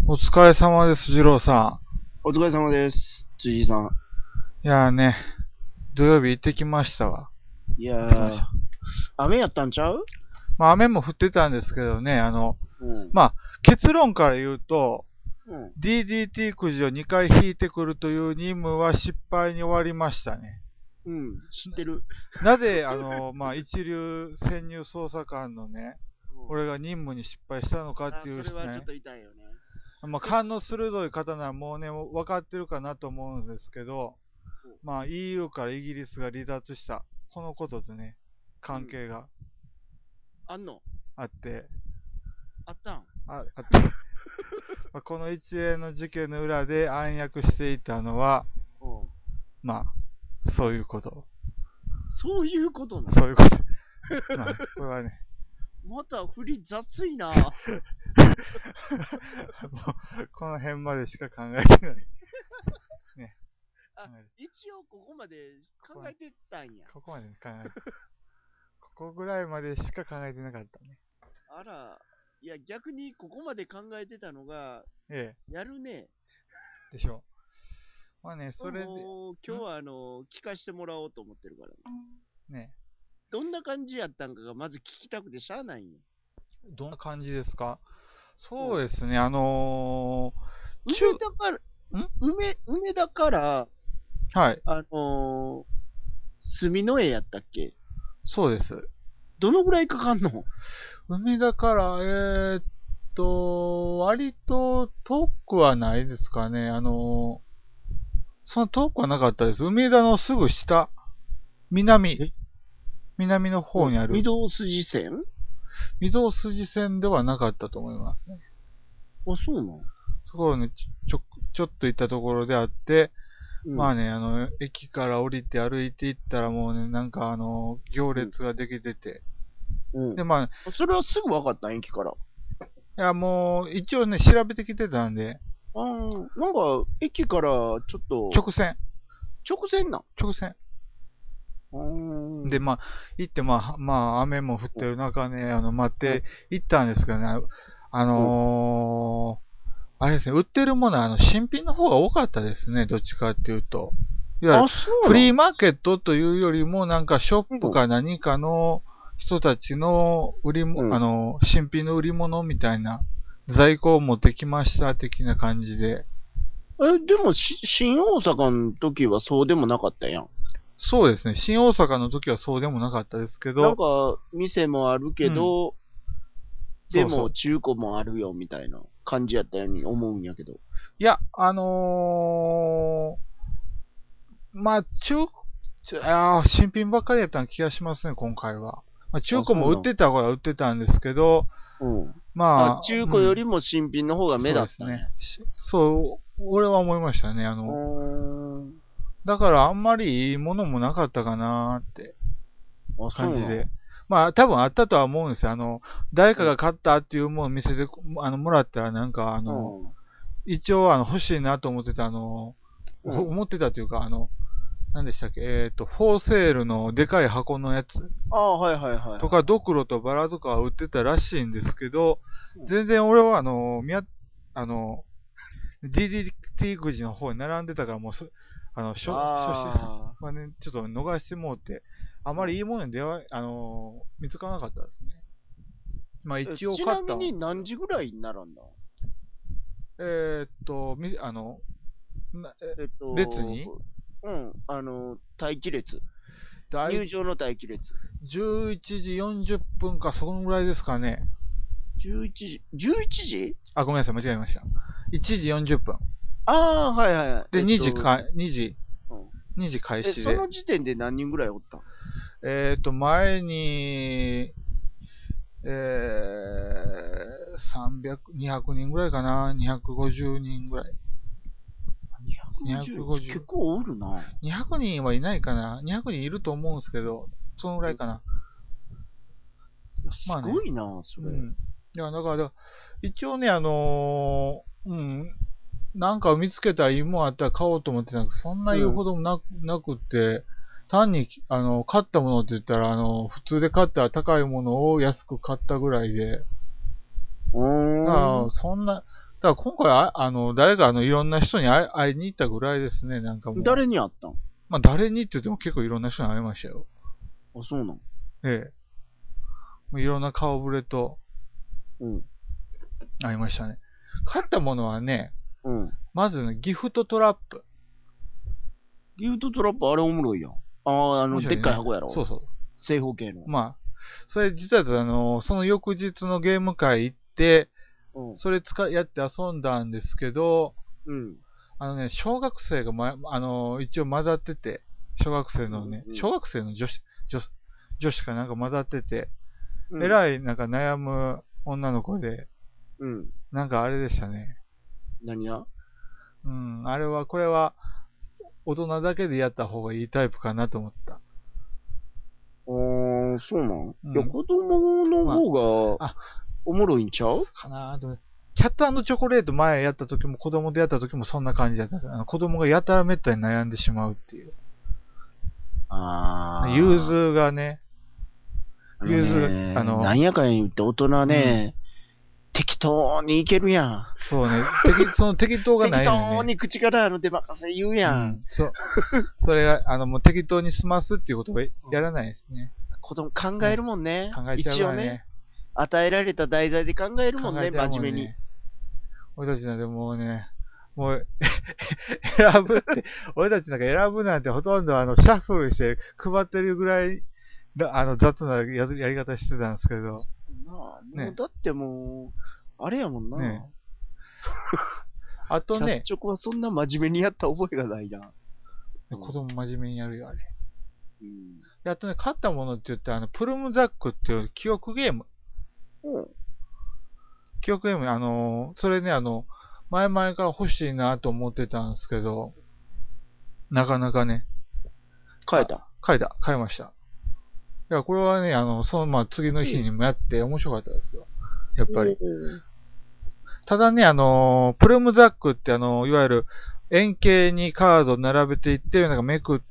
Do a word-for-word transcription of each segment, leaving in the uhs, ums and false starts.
お疲れ様です、次郎さお疲れ様です。辻井さん。 ん。いやーね、土曜日行ってきましたわ。 いやー、 行ってきました。 雨やったんちゃう？ まあ雨も降ってたんですけどね、あの、 うん。 まあ結論から言うと、 うん。 ディーディーティー くじをにかい引いてくるという任務は失敗に終わりましたね。 うん、知ってる。 なぜ、あの、まあ一流潜入捜査官のね、 うん。 俺が任務に失敗したのかっあ、 ていうそれはちょっね、 と痛いよね。 まあえ、 勘の鋭い方ならもうね、分かってるかなと思うんですけど、まあ イーユー からイギリスが離脱した、このことでね、 うん。 関係があんの？ あって、 あったん？ ああってまあこの一連の事件の裏で暗躍していたのは、 うん。 まあ、そういうこと。 そういうことな。 そういうこと。まあ、これはね、 また振り雑いな。 もうこの辺までしか考えてない。ね。 あ、一応ここまで考えてたんや。 ここまで考えて、ここぐらいまでしか考えてなかったね。 あら、いや逆にここまで考えてたのが、 えやるね。 え、でしょ。まあね、それで、 もう今日はあの、聞かしてもらおうと思ってるからね。 ね、 どんな感じやったんかがまず聞きたくてしゃあないんよ。 どんな感じですか？ うん。 そうですね、あのー、中、 梅田から、 ん梅、梅田から、 はい、 あのー、住之江やったっけ？ そうです。 どのぐらいかかんの？ 梅田から、えーっと、割と遠くはないですかね。あのー、その遠くはなかったです。梅田のすぐ下、南、 え、 南のうん。 方にある、 御堂筋線？ 御堂筋線ではなかったと思いますね。 あ、そうなの？ そこをね、ちょ、ちょっと行ったところであって、 うん。 まあね、あの、駅から降りて歩いて行ったらもうね、なんかあの、行うん。 列ができてて。 うん。 で、まあ、 あ、それはすぐ分かったん、駅から。 いや、もう、一応ね、調べてきてたんで、 あー、なんか、駅からちょっと、 直線、 直線なん。 直線。 うーで、 ん。 まあ、行って、まあ、まあ、雨も降ってる中ね、あの、待っうん。 て行ったんですけどね、あうん。 のー、あれですね、売ってるものは、あの、新品の方が多かったですね、どっちかっていうと。いわゆる、 あ、そうフリーなん。 マーケットというよりも、なんか、ショッうん。 プか何かの人たちの売りも、 うん。 あの、新品の売り物みたいな、在庫を持ってきました的な感じで。 え、でもし、新大阪の時はそうでもなかったやん。 そうですね、新大阪の時はそうでもなかったですけど、 なんか、店もあるけうん、 ど、でそうそう。 も中古もあるよみたいな感じやったように思うんやけど。 いや、あのー、まあ、中、ちあー新品ばっかりやった気がしますね、今回は。まあ、中あ、 古も売っそうなん。 てた頃は売ってたんですけど、 うん。あ、 まあ、 中古よりうん、 も新品の方が目そうですね。 立ったんや。 しそう、俺は思いましたね。あうの、 ーん。 だからあんまりいいものもなかったかなーってあ、そうなん。 感じで。まあ、多分あったとは思うんですよ。あの、誰かうん。 が買ったっていうものを見せて、あの、もらったらなんか、あの、 うん。 一応、あの、欲しいなと思ってた、あの、 うん。 思ってたというか、あの、何でしたっけ、えっと、フォーセールのでかい箱のやつああ、はいはいはいとか、 はドクロとバラとかは売ってたらしいんですけど、 い。うん。 全然俺は、あの、みや、あの、ディーディーティー くじの方に並んでたから、もうそ、あの、初、初心ああ。 はね、ちょっと逃してもうて、あまうん。 りいいものに出会い、あの、見つからなかったですね。まあえ、 一応ち買ったん。 なみに何時ぐらいに並んだ？ えーっと、み、あの、なええっと、 列に、 うん、あの、待機列。 だい、 入場の待機列。 じゅういちじよんじゅっぷんか、そのぐらいですかね。 じゅういちじ、じゅういちじ？ あ、ごめんなさい、間違えました。いちじよんじゅっぷん。 ああー、はいはいはい。えで、 っ 2時と、 か、2時、 うん。 にじ開え、 始で。 その時点で何人ぐらいおった？ えっと、前に、えー、さんびゃく、にひゃくにんぐらいかな。にひゃくごじゅうにんぐらい。 にひゃくごじゅう？ にひゃくごじゅう。 結構おるな。 にひゃくにんはいないかな。にひゃくにんいると思うんですけど、そのぐらうん。 いかな。 いや、 まあね。 すごいな、それ。 うん。いや、だから、一応ね、あのーうん、なんか見つけたらいいもんあったら買おうと思ってたんですけど、そんな言ううん。 ほどもなく、なくって、単に、あの、買ったものって言ったら、あの、普通で買ったら高いものを安く買ったぐらいで、 うーん。 ああ、そんな、 だから今回あ、あの、誰かあの、いろんな人に会い会いに行ったぐらいですね、なんかもう。 誰に会ったん？ まあ、誰にって言っても結構いろんな人に会いましたよ。 あ、そうなん？ ええ。もういろんな顔ぶれとうん。 会いましたね。買ったものはね、 うん。 まずね、ギフトトラップ。 ギフトトラップあれおもろいやん。ああ、あの、でっ面白いねかい箱やろ。 そうそう。 正方形の。 まあ、それ実はあの、その翌日のゲーム会行って、 うん。 それ使い、やって遊んだんですけど、 うん。 あのね、小学生が、ま、あの、一応混ざってて、小学生のね、 うんうん小学生の女子、女子、女子かなんか混ざってて、 うん。 えらいなんか悩む女の子で、 うん。 なんかあれでしたね。 何や？ うん、あれは、これは、大人だけでやった方がいいタイプかなと思った。 あー、そうなん、 うんいや、子供の方があ、 おもろいんちゃう？ かなと。キャットチョコレート前やった時も子供でやった時もそんな感じだった。あの子供がやたらめったに悩んでしまうっていう。 あー。 融通がね、 あのね融通が、あの、 なんやかんや言って大人ね、適当にいけるやん。 そうね、適その適当がない適のね。 当に口からあの出任せ言うや。 うんん、そう。それが、あの、もう適当に済ますっていうことをやらないですね。 子供考えるもんね。 考えちゃう一応ねからね。。 与えられた題材で考えるもんね、 考えちゃうもん真面目に。 ね。俺たちなんてもうね、もう、選ぶって、俺たちなんか選ぶなんてほとんどあの、シャッフルして配ってるぐらい、あの、雑なややり方してたんですけど。 なあ、もねうだってもう、あれやもんな。 ねあとね、 キャッチョコはそんな真面目にやった覚えがないな。 子供真面目にやるよ、あれ。 うん。 であとね、買ったものって言って、あの、プルムザックっていう記憶ゲーム。 うん。 記憶ゲーム、あの、それね、あの、前々から欲しいなと思ってたんですけど、なかなかね、 変えた。 買えた、買いました。いや、これはね、あの、その、まあ、次の日にもやって面白かったですよ。やっぱり。 うん。 ただね、あの、プルムザックってあの、いわゆる円形にカードを並べていって、なんかめくって、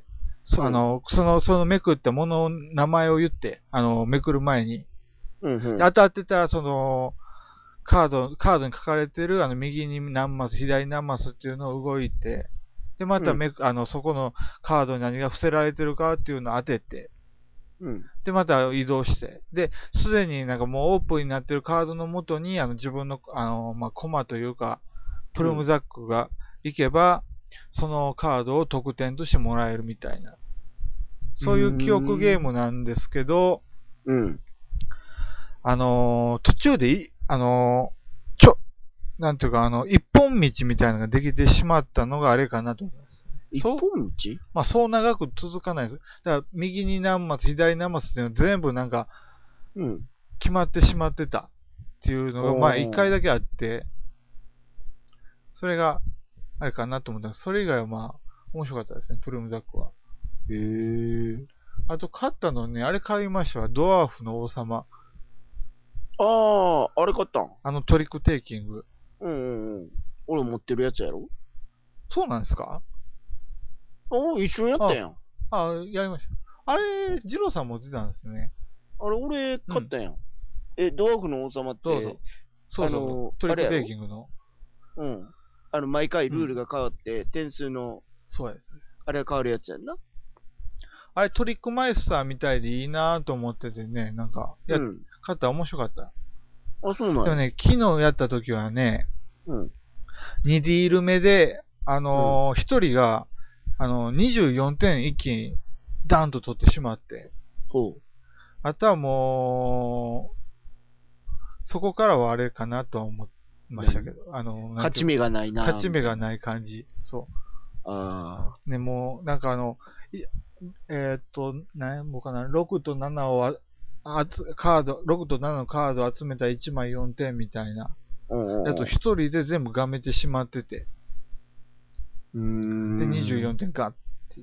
そあの、その、そのめくったものの名前を言って、あの、めくる前に。 うんうん。 で当たってたら、その、カード、カードに書かれてる、あの、右に何マス、左に何マスっていうのを動いて、で、まためく、あの、そこのカードに何が伏せられてるかっていうのを当てて、 うん。 で、また移動して、で、すでになんかもうオープンになってるカードの元に、あの、自分の、あの、まあ、コマというか、プルムザックが行けば、そのカードを得点としてもらえるみたいな。そういう記憶ゲームなんですけど、 うん。 あのー途中でい、あのーちょ、なんていうか、あの、一本道みたいなのができてしまったのがあれかなと思います。 一そう本道？ まあ、そう長く続かないです。だから、右に何マス、左に何マスっていうの全部なんか、 うん。 決まってしまってたっていうのが、 おーまあ、一回だけあって、それが、あれかなと思ったんです。それ以外はまあ、面白かったですね、プルムザックは。 へえ。 あと、買ったのね、あれ買いましたわ、ドワーフの王様。 ああ、あれ買ったん？ あのトリックテイキング。 うんうんうん。俺持ってるやつやろ？ そうなんですか？ ああ、一緒にやったやん。 あ、やりました。あれ、ジローさん持ってたんですね。 あれ、俺買ったやん。え、ドワーフの王様って、 どうぞ。そうそうあのトリックテイキングの。 うん。あの、毎回ルールが変わって、点数の、 そうです。 あれが変わるやつやんな。 あれ、トリックマイスターみたいでいいなと思っててね、なんか、や、 うん。 買ったら面白かった。 あ、そうなんや。 でもね、昨日やった時はね、 うん。 にディール目で、あのー、ひとりが、あのー、にじゅうよんてん一気にダンと取ってしまって、 ほう。 あとはもう、そこからはあれかなとは思いましたけど、あのー、なん勝ちていう目がないな。 勝ち目がない感じ。そああ。 う。ね、もう、なんかあの、いえーっと、何もかな、ろくとななをあ、あつカード、ろくとななのカードを集めたいちまいよんてんみたいな。 うんうんうん。 あとひとりで全部がめてしまってて、 うーん。 でにじゅうよんてんガッって言って、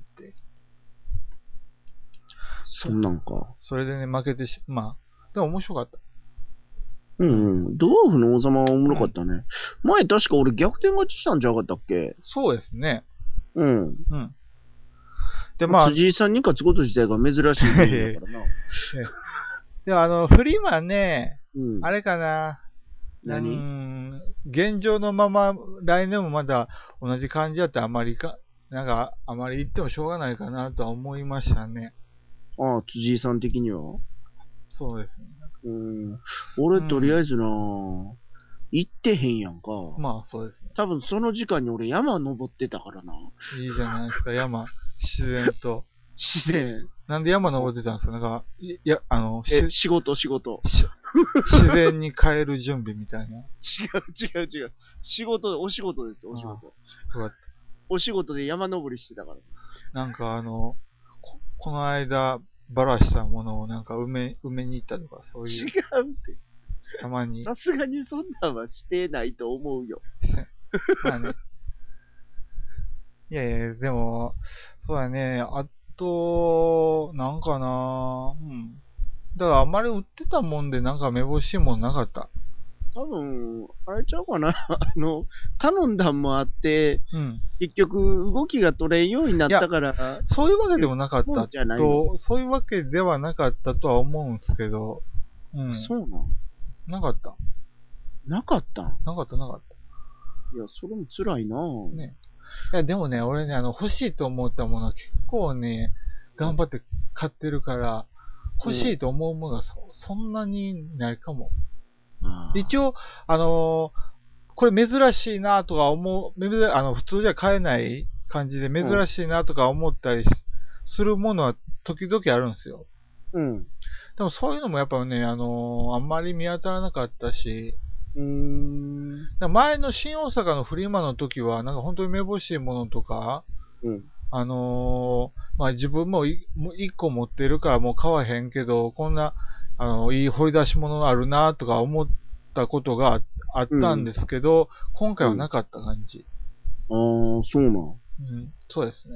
そんなんか。 それでね、負けてし、まあ、でも面白かった。 うんうん。ドワーフの王様はおもろかったね。前確か俺逆転勝ちしたんじゃなかったっけ？ そうですね。 うん。 うん。で、まあ、 辻井さんに勝つこと自体が珍しいゲームだからな。 で、あの、フリマね、 うん。 あれかな、 う何ん、現状のまま来年もまだ同じ感じだったらあまりか、なんかあまり言ってもしょうがないかなとは思いましたね。 ああ、辻井さん的にはそうですね。 うん。俺とりあえずな、行ってへんやんか。 まあそうですね。 多分その時間に俺山登ってたからな。 いいじゃないですか、山、自然と。 自然。 なんで山登ってたんですか？なんか、いや、あの、しえ、仕事仕事。 し自然に変える準備みたいな。 違う違う違う。仕事、お仕事です、お仕事。 うわお仕事で山登りしてたから。 なんかあの、こ、この間、ばらしたものをなんか埋め、埋めに行ったとか、そう違いう、 うって。 たまに。 さすがにそんなんはしてないと思うよ。 まあね。いやいや、でも、そうやね。あと、なんかなうん。だからあんまり売ってたもんでなんかめぼしいもんなかった。 多分、あれちゃうかな。あの、頼んだんもあって、 うん。 結局動きが取れんようになったから、 そういうわけでもなかっもたんじゃないの。 と、そういうわけではなかったとは思うんですけど、うん。 そうなんなかった。 なかったんなかった、なかっいや、それも辛いなぁ。 た。ね。いや、でもね、俺ね、あの、欲しいと思ったものは結構ね、頑張って買ってるから、欲しいと思うものがそそんなにないかも。 あー一応、あのーこれ珍しいなとか思う、珍あの、普通じゃ買えない感じで珍しいなとか思ったりしするものは時々あるんですよ。 うん。 でもそういうのもやっぱね、あのーあんまり見当たらなかったし、 うーん。 だから前の新大阪のフリマの時は、なんか本当にめぼしいものとか、 うん。 あのーまあ自分もいもう一個持ってるからもう買わへんけど、こんな、あの、いい掘り出し物あるなとか思ったことがあったんですけど、今回はなかった感じ。 ああ、そうなん。 うん、そうですね。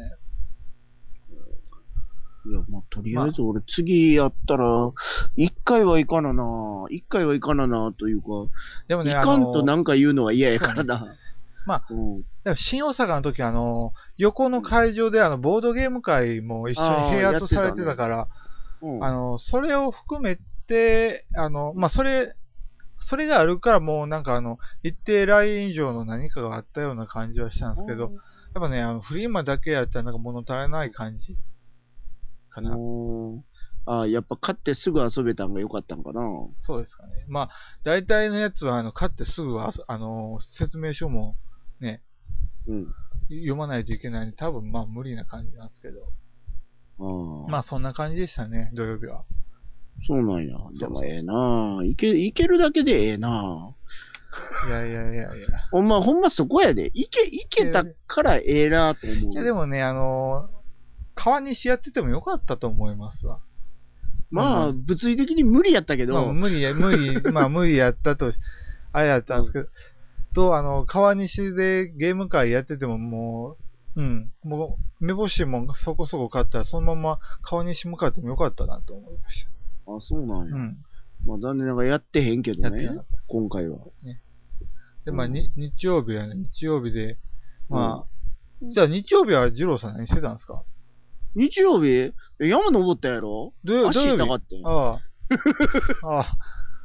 いや、まあ、とりあえず俺次やったら、一回は行かなな一回は行かななというか、 でもね、 行かんとあのーなんか言うのは嫌やからな。 まあ、 うん。 でも新大阪の時あの、横の会場であの、ボードゲーム会も一緒に併発されてたから、 うん。 あの、それを含めて、あの、まあ、それ、それがあるからもうなんかあの、一定ライン以上の何かがあったような感じはしたんですけど、やっぱね、あの、フリーマだけやったらなんか物足りない感じかな。 うん。ああ、やっぱ買ってすぐ遊べたんが良かったんかな。 そうですかね。まあ、大体のやつはあの、買ってすぐは、あの、説明書もね、 うん。 読まないといけないんで、多分まあ無理な感じなんですけど。 ああ。 まあそんな感じでしたね、土曜日は。 そうなんや。 そうでもええなぁ。いけ、いけるだけでええなぁ。 いやいやいやいや。 ほんま、ほんまそこやで。いけ、いけたからええなと思う。 いやでもね、あのー川西やっててもよかったと思いますわ。 まあ、物理的に無理やったけど。 まあ無理や、無理、まあ無理やったと、あれやったんですけど、と、あの、川西でゲーム会やっててももう、うん、もう、目星もそこそこ買ったら、そのまま川西向かってもよかったなと思いましあ、そうなんた。 や。 うん。 まあ残念ながらやってへんけどねやってなかっ。たです。 今回は。 で、まあ、 うんに日曜日はね、日曜日で、まあ、 うんじゃあ日曜日は二郎さん何してたんですか？ 日曜日え山登ったやろ土曜足土曜日痛かってん。 ああ。ああ。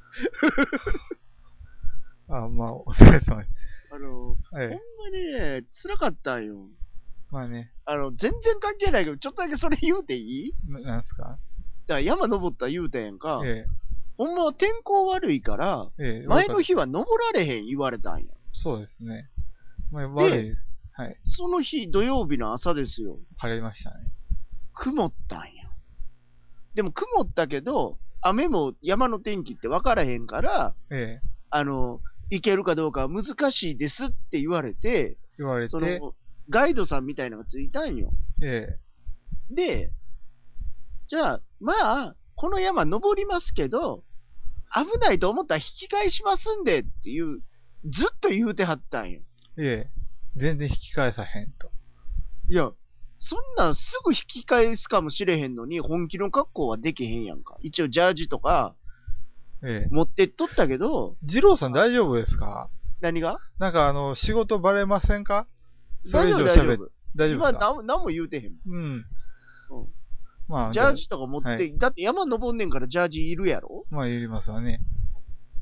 ああ、まあ、お疲れ様です。 あの、ほんまええ。 ね、辛かったんよ。 まあね、 あの、全然関係ないけど、ちょっとだけそれ言うていいななんすか？ だから山登った言うたやんか。 えほんまは天候悪いから、 え、ええ、 前のわか日は登られへん言われたんや。 そうですね。まあ、悪いです。はい。 その日、土曜日の朝ですよ。 晴れましたね。 曇ったんや。でも曇ったけど、雨も山の天気って分からへんから、 ええ、 あの、行けるかどうかは難しいですって言われて、 言われそて、 の、ガイドさんみたいなのがついたんよ。 えで、じゃあ、まあ、この山登りますけど、危ないと思ったら引き返しますんでっていう、ずっと言うてはったんよ。 え、ええ、全然引き返さへんと。 いや、そんなんすぐ引き返すかもしれへんのに、本気の格好はできへんやんか。一応ジャージとかええ。 持ってっとったけど、 二郎さん大丈夫ですか？ 何がなんかあの、仕事バレませんか？それ以大丈夫、大丈上喋っ夫。 大丈夫ですか？ 今何も、何も言うてへんもん。 うん。 うんまあ、 ジャージとか持って、 はいだって山登んねんからジャージいるやろまあ、いりますわね。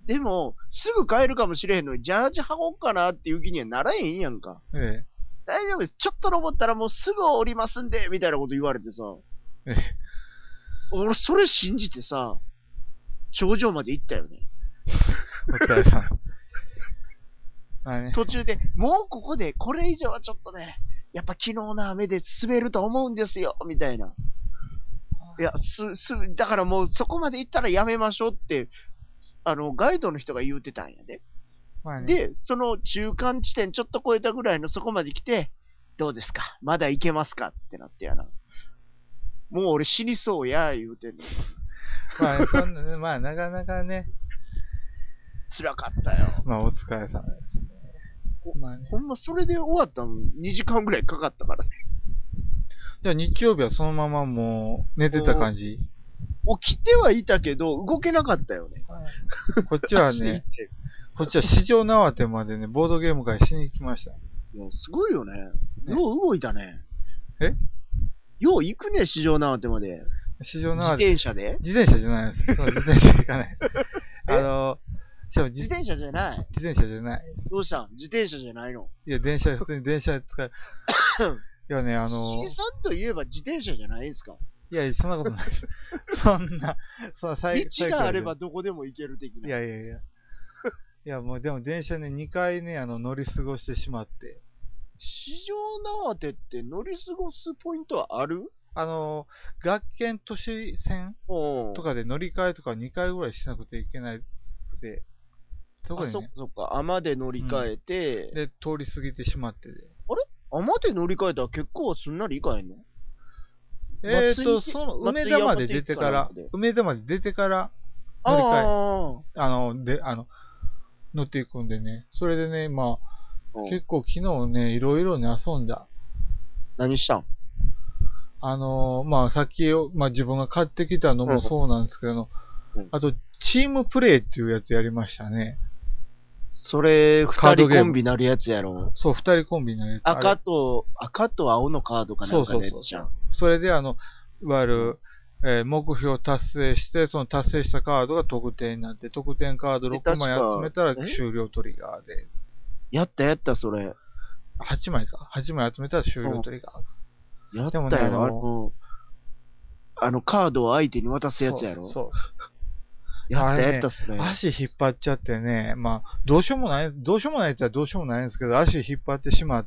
でも、すぐ帰るかもしれへんのに、ジャージ履こうかなっていう気にはならへんやんか。 え大丈夫です。ちょっと登ったらもうすぐ降りますんで、みたいなこと言われてさ。 え。ええ。 俺、それ信じてさ、頂上まで行ったよね。 お疲れさん。まあね。 途中で、もうここで、これ以上はちょっとね、やっぱ昨日の雨で滑ると思うんですよ、みたいな。いや、す、す、だからもうそこまで行ったらやめましょうって、あの、ガイドの人が言うてたんやで。 まあね。 で、その中間地点ちょっと超えたぐらいのそこまで来て、どうですかまだ行けますかってなってやな。もう俺死にそうや、言うてんの。 まあね、そんなね、まあなかなかね、 辛かったよ。 まあお疲れ様ですね。まあね。 ほんまそれで終わったのにじかんぐらいかかったからね。 じゃあ日曜日はそのままもう寝てた感じ？ 起きてはいたけど、動けなかったよね。 こっちはね、こっちは市場縄手までね、ボードゲーム会しに来ました。 いや、すごいよね。 ねよう動いたね。 えよう行くね、市場縄手まで。自市場縄手。 転車で自転車じゃないです。そう自転車行かないです。あの、しかも自自転車じゃない。 自転車じゃない。 どうしたん自転車じゃないのいや、電車、普通に電車で使う。いやね、あの、 C さんといえば自転車じゃないですか。 いや、そんなことないです。そんな、そんなサイ道があればどこでも行ける的な。 いやいやいや。いや、もうでも電車ね、にかいね、あの、乗り過ごしてしまって。 市場縄手って乗り過ごすポイントはあるあの、学研都市線うん。 とかで乗り換えとかにかいぐらいしなくていけなくて、そこあ、そっかでね、 そっか。雨で乗り換えて、 で、通り過ぎてしまってて。 雨で乗り換えたら結構すんなり行かへんのえーと、 松井その、梅田まで出てから松井山手行くかなんかで、 梅田まで出てから、乗り換え、 ああの、で、あの、乗っていくんでね。それでね、まあ、 あ。 結構昨日ね、いろいろね、遊んだ。 何したんあのー、まあ、さっき、まあ自分が買ってきたのもそうなんですけど、 うんあと、チームプレイっていうやつやりましたね。 それ、二人カードゲームコンビなるやつやろ。 そう、二人コンビのやつ。あ赤れと、赤と青のカードかなんかのやつじゃん。 それで、あの、いわゆる、えー目標を達成して、その達成したカードが得点になって、得点カードろくまい集めたら確かえ終了トリガーで。 やったやった、それ。 はちまいか。はちまい集めたら終了トリガー。 やったよ、 でもねああのの、あのカードを相手に渡すやつやろ。 そうそう。 やったあれねやった、それ。 足引っ張っちゃってね、まあ、どうしようもない、どうしようもないって言ったらどうしようもないんですけど、足引っ張ってしまって、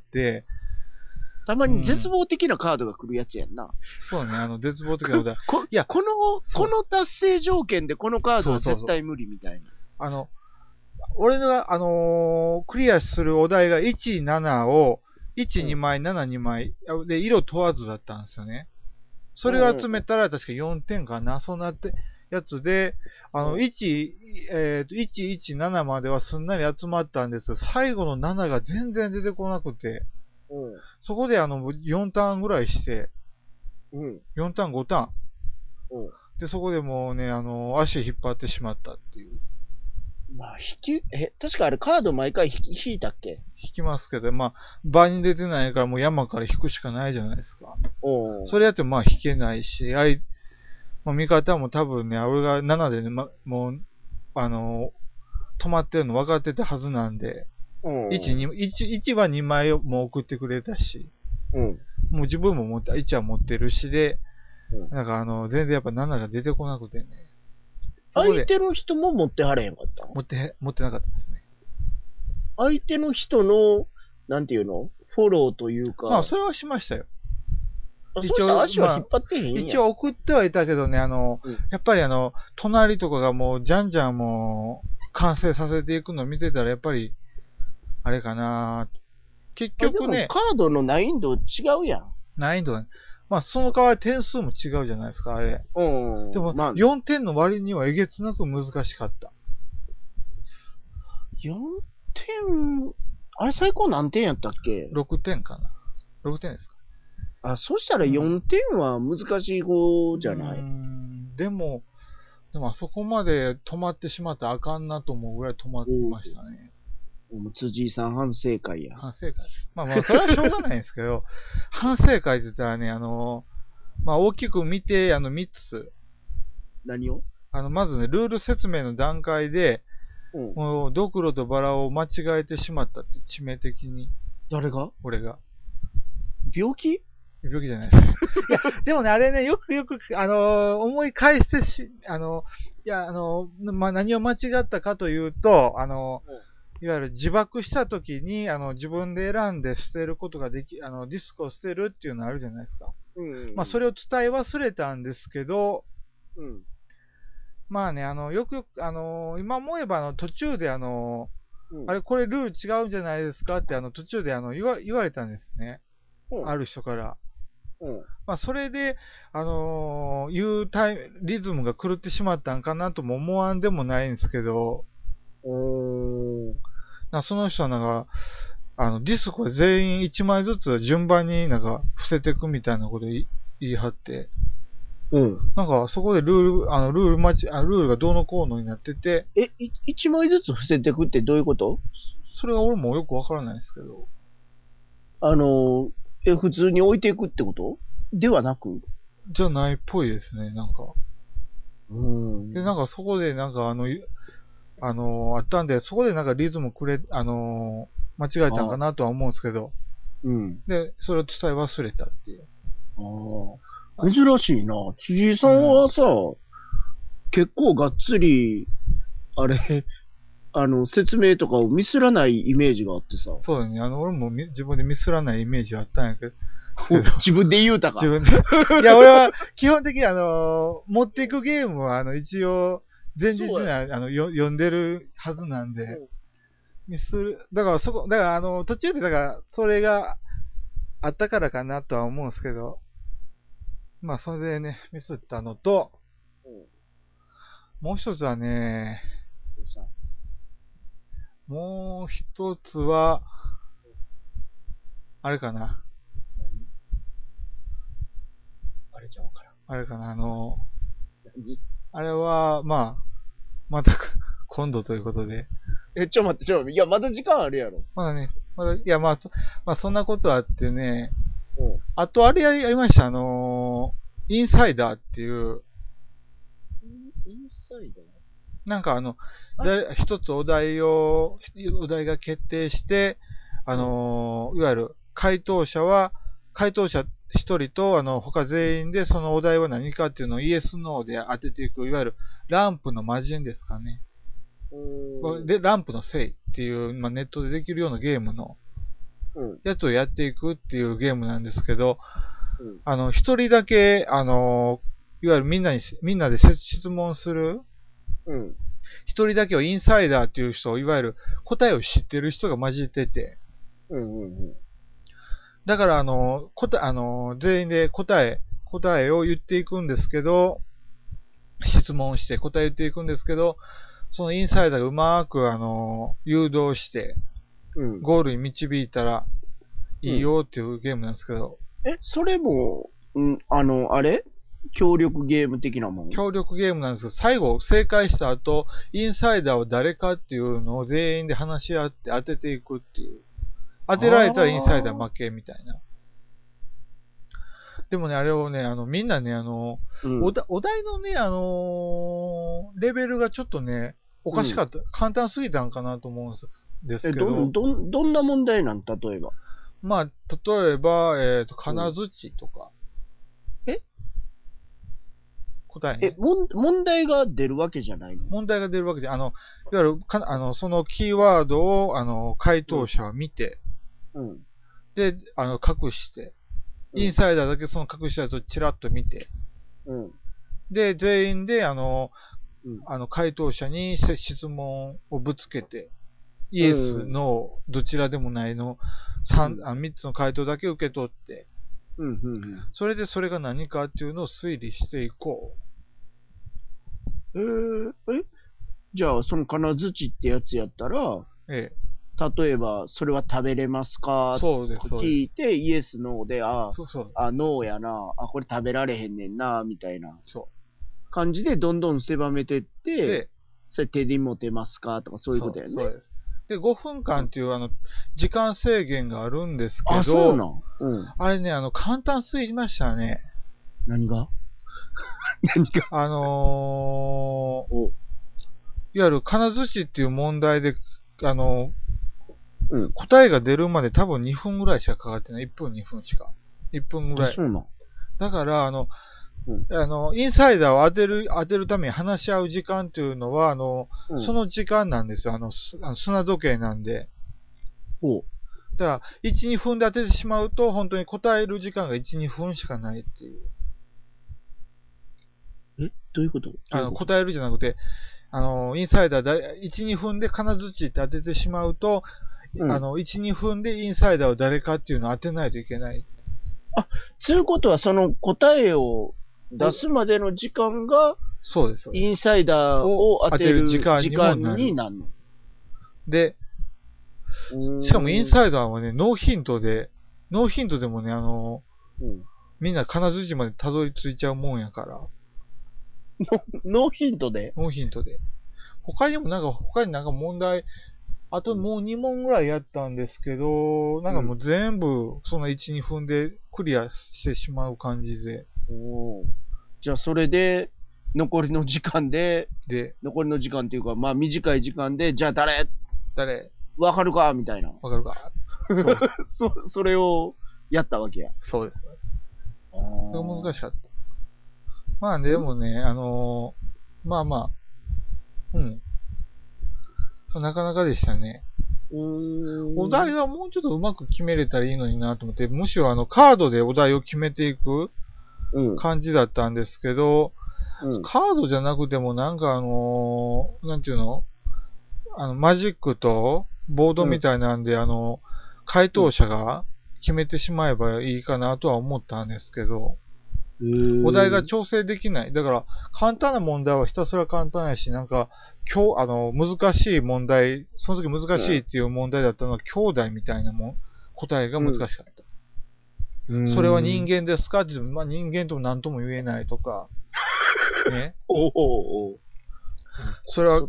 たまに絶望的なカードが来るやつやんな。 そうね、あの、絶望的なことは、 こいやこの、 そうこの達成条件でこのカードはそうそうそう絶対無理みたいな。 あの、俺が、あのークリアするお題がいち、ななを、いち、にまい、なな、にまい、で、色問わずだったんですよね。それを集めたら確かよんてんかな、そんなってやつで、あの、 うんいち、えっと、いちいちななまではすんなり集まったんですけど、最後のななが全然出てこなくて、 うん。 そこであの、よんターンぐらいして、 うん。 よんターン、ごターン。 うん。 で、そこでもうね、あの、足引っ張ってしまったっていう。 まあ、引き、え、確かあれカード毎回引き引いたっけ引きますけど、まあ、場に出てないからもう山から引くしかないじゃないですか。 おそれやってもまあ引けないし、あい、まあ、味方も多分ね、俺がななでね、ま、もう、あの、止まってるの分かってたはずなんで、 うん。 いち、に、いち、いちはにまいをもう送ってくれたし、 うん。 もう自分も持って、いちは持ってるしで、 うんなんかあの、全然やっぱななが出てこなくてね。そこで相手の人も持ってはれへんかった持って、持ってなかったですね。 相手の人の、なんていうのフォローというか。 まあ、それはしましたよ。 あそう一応したら足は引っ張ってへんやん。 一応送ってはいたけどね、あの、 うんやっぱりあの、隣とかがもう、じゃんじゃんもう、完成させていくのを見てたら、やっぱり、あれかな結局ねあでも、カードの難易度違うやん。 難易度ね、まあ、その代わり点数も違うじゃないですか、あれ。 うん。 でも、 まあ、 よんてんの割にはえげつなく難しかった。 よんてん、あれ最高何点やったっけろくてんかな。ろくてんですか。 あ、そしたらよんてんは難しい方じゃなうーいんでも、でもあそこまで止まってしまったらあかんなと思うぐらい止まってましたね。 もう辻井さん反省会や。 反省会。まあまあ、それはしょうがないんですけど、反省会って言ったらね、あの、まあ大きく見て、あのみっつ。 何をあの、まずね、ルール説明の段階で、 うん。 もう、ドクロとバラを間違えてしまったって、致命的に、 誰が俺が。 病気病気じゃないです。いや、でもね、あれね、よくよく、あのー思い返してし、あのーいや、あのーまあ、何を間違ったかというと、あのーいわゆる自爆した時に、あの、自分で選んで捨てることができ、あの、ディスクを捨てるっていうのあるじゃないですか。 うん。 まあ、それを伝え忘れたんですけど、 うん。 まあね、あの、よくよく、あのー今思えば、あの、途中で、あのうん。 ーあれ、これルール違うんじゃないですかって、あの、途中で、あの、言わ、言われたんですね。 うん。 ある人から。 うん。 まあ、それで、あのーいうタイリズムが狂ってしまったんかなとも思わんでもないんですけど、 おー。 なその人はなんか、あの、ディスコで全員いちまいずつ順番になんか伏せていくみたいなこと言い言い張って、 うん。 なんかそこでルール、あの、ルール待ち、あルールがどうのこうのになってて、 え、い一枚ずつ伏せていくってどういうこと？ それは俺もよくわからないですけど、 あの、え、普通に置いていくってことではなく？ じゃないっぽいですね、なんか。 うん。 で、なんかそこでなんかあの、あのーあったんで、そこでなんかリズムくれ、あのー間違えたんかなとは思うんですけど、 うん。 で、それを伝え忘れたっていう。 ああ。珍しいな。辻井さんはさ、結構がっつり、あれ、あの、説明とかをミスらないイメージがあってさ。 そうだね。あの、俺もみ自分でミスらないイメージはあったんやけど、 自分で言うたか。 自分で。いや、俺は基本的にあのー持っていくゲームはあの、一応、前日にはあのよ読んでるはずなんで、ミスる、だからそこ、だからあの、途中でだから、それがあったからかなとは思うんですけど、まあ、それでね、ミスったのと、 うんもう一つはね、もう一つは、あれかな。 あれじゃわからん。 あれかな、あの、 何あれは、まあ、また今度ということで。 え、ちょ待って、ちょ待って。いや、まだ時間あるやろ。 まだね、まだ、いや、まあ、そまあ、そんなことあってね、 うん。 あと、あれやりやりました、あのーインサイダーっていう、 インサイダーなんかあの、 あだ一つお題を、お題が決定して、あのーいわゆる回答者は、回答者一人と、あの、他全員でそのお題は何かっていうのをイエス、ノーで当てていく、いわゆるランプの魔人ですかね。 うん。 で、ランプのせいっていう、まあ、ネットでできるようなゲームのうん。 やつをやっていくっていうゲームなんですけど、 うん。 あの、一人だけ、あのーいわゆるみんなに、みんなで質問する、 うん。 一人だけはインサイダーっていう人、いわゆる答えを知ってる人が混じってて、 うん。うん。 だからあの、答あの、全員で答え、答えを言っていくんですけど、質問して答え言っていくんですけど、そのインサイダーがうまくあの、誘導して、 うん。 ゴールに導いたらいいよっていうゲームなんですけど、 え、それも、うん、あの、あれ協力ゲーム的なもん。 協力ゲームなんですけど、最後正解した後、インサイダーは誰かっていうのを全員で話し合って当てていくっていう。当てられたらインサイダー負けみたいな。でもね、あれをね、あの、みんなね、あの、 うん、 おだお題のね、あのーレベルがちょっとね、おかしかった。簡単すぎたんかなと思うんですですえ、 けど、 どん、どん、どんな問題なん例えば。 まあ、例えば、えっ、と、金槌とか。 え答ええ、 ね。 もん、問題が出るわけじゃないの？ 問題が出るわけで、あの、いわゆるか、あの、そのキーワードを、あの、回答者は見て、 うん。 で、あの、隠して、インサイダーだけその隠したやつをチラッと見て、 うん。 で、全員で、あの、 うん。 あの、回答者に質問をぶつけて、イエス、 うんノー、どちらでもないの、三、 うんあ三つの回答だけ受け取って、 うん。うん。 それでそれが何かっていうのを推理していこえー、えじゃあ、その金槌ってやつやったら、 う。ええ。 例えば、それは食べれますかそうです、そう聞いです。 て、イエス、ノーで、あ、 そうそう。 あ、ノーやな、あ、これ食べられへんねんな、みたいなそ感じで、どんどん狭めてっう。 て、 で、 それ手に持てますかとか、そういうことやね。 そうそうです。で、ごふんかんっていう、あの、時間制限があるんですけど、 あ、そうなん。うん。 あれね、あの、簡単すぎましたね。 何が何があのー、 おいわゆる金槌っていう問題で、あの、 うん。 答えが出るまで多分にふんぐらいしかかかってない。いっぷん、にふんしか。いっぷんぐらい。 そうなん。 だから、あの、 うんあの、インサイダーを当てる、当てるために話し合う時間っていうのは、あの、 うん、 その時間なんですよ。あの、すあの砂時計なんで。 ほう。 だから、いち、にふんで当ててしまうと、本当に答える時間がいち、にふんしかないっていう。 えどういうことあの、 こと答えるじゃなくて、あの、インサイダーだ、いち、にふんで金槌って当ててしまうと、 うん、 あの、いち、にふんでインサイダーを誰かっていうのを当てないといけない。 あ、つうことは、その答えを出すまでの時間が、 そうです。 インサイダーを当てる時間になるの。 で、しかもインサイダーはね、ノーヒントで、ノーヒントでもね、あの、 うん、 みんな金槌までたどり着いちゃうもんやから。 ノーヒントでノーヒントで。他にもなんか、他になんか問題、あともうにもんぐらいやったんですけど、なんかもう全部、そのいち、にふんでクリアしてしまう感じで。 おじゃあ、それで、残りの時間で、 で、 残りの時間っていうか、まあ短い時間で、じゃあ誰誰わかるかみたいな。 わかるかそうそそれをやったわけや。 そうです。 あーそれが難しかった。まあでもね、あのーまあまあ、うん。なかなかでしたね。 うーんお題はもうちょっとうまく決めれたらいいのになと思って、むしろあのカードでお題を決めていくうん感じだったんですけど、 うんカードじゃなくてもなんかあのーなんていうのあの、マジックとボードみたいなんで、あの、回答者が決めてしまえばいいかなとは思ったんですけど、お題が調整できない。だから、簡単な問題はひたすら簡単やし、なんか、今日、あの、難しい問題、その時難しいっていう問題だったのは、兄弟みたいなもん、答えが難しかった。それは人間ですかって、まあ、人間とも何とも言えないとか、ね。 おおおそれは、うん、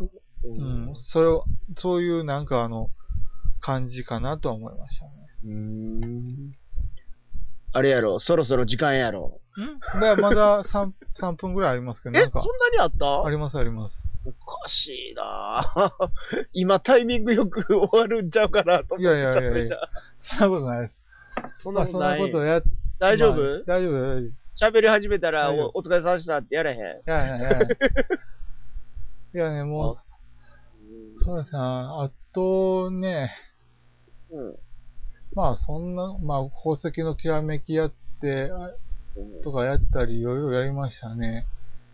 それを、そういうなんかあの、感じかなとは思いましたね。 うーん。あれやろ、そろそろ時間やろ。 んだまだ 3, 3分ぐらいありますけど、 え、 なんか。 そんなにあったありますあります。 おかしいなぁ。今タイミングよく終わるんちゃうかなと思ってた。 いやいやいやいや、そんなことないです。 そんなことない。 まあ、そんなことやっ大丈夫、 まあ、大丈夫、大丈夫。 喋り始めたら大丈夫お、お疲れ様でしたってやれへん。 いやいやいや。いやね、もう、そうですね、あとね、 うん。 まあそんな、まあ宝石のきらめきやって、とかやったりいろいろやりましたね。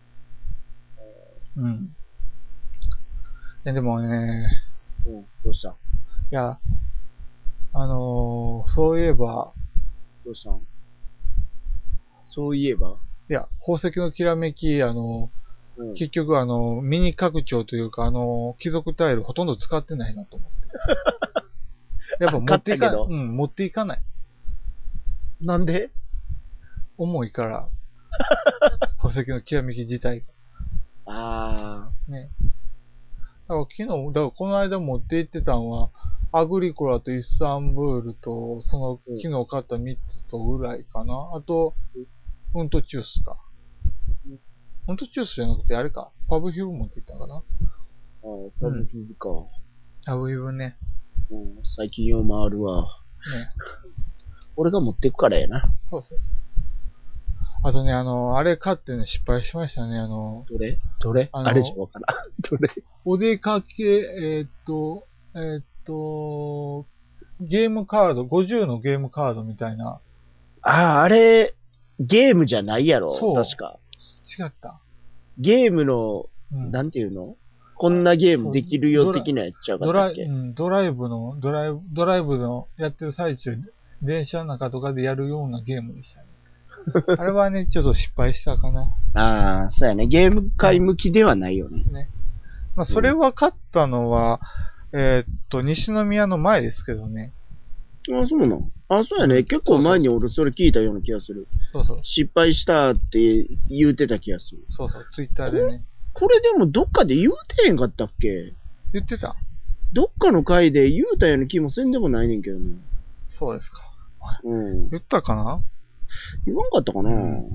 うん。いやでもね、 うん、どうしたいや、あのー、そういえば、 どうしたんそういえばいや、宝石のきらめき、あのー、 うん、 結局あの、ミニ拡張というか、あのー、貴族タイルほとんど使ってないなと思って。やっぱ持っていか、うん、持っていかない。 なんで重いから、宝石のきらめき自体が。 ああ。 ね。だから昨日、だからこの間持って行ってたのは、アグリコラとイスタンブールと、その昨日買ったみっつとぐらいかな。あと、ウントチュースか。ウントチュースじゃなくて、あれか。パブヒュー持って行ったのかな。 ああ、パブヒブか。 パブヒューね。 うん、最近よう回るわ。 ね。 俺が持ってくからやな。 そうそうそう。あとね、あの、あれ買ってね、失敗しましたね。あの、 どれどれあれじゃわからん。どれお出かけ、えー、っと、えー、っと、ゲームカード、ごじゅうのゲームカードみたいな。 ああ、あれ、ゲームじゃないやろ。 そう確か。 違った。 ゲームの、 うん、 なんていうのこんなゲームできるよ的なやつちゃうかったっけドラ、うん、ドライブの、ドライブ、ドライブのやってる最中、電車の中とかでやるようなゲームでしたね。あれはね、ちょっと失敗したかな。 ああ、そうやね。ゲーム界向きではないよね。 ね。まあ、それは勝ったのは、うん、えー、っと、西宮の前ですけどね。 あ、そうなのあ、そうやね。結構前に俺それ聞いたような気がする。 そうそう。 失敗したって言うてた気がする。 そうそう、ツイッターでね。 これでもどっかで言うてへんかったっけ言ってたどっかの回で言うたような気もせんでもないねんけどね。 そうですか。 うん。 言ったかな言わんかったかな、うん、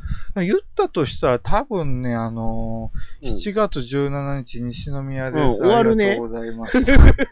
言ったとしたら多分ね、あのー、 うんしちがつじゅうしちにち西宮です。 うん終わるねありがとうございます。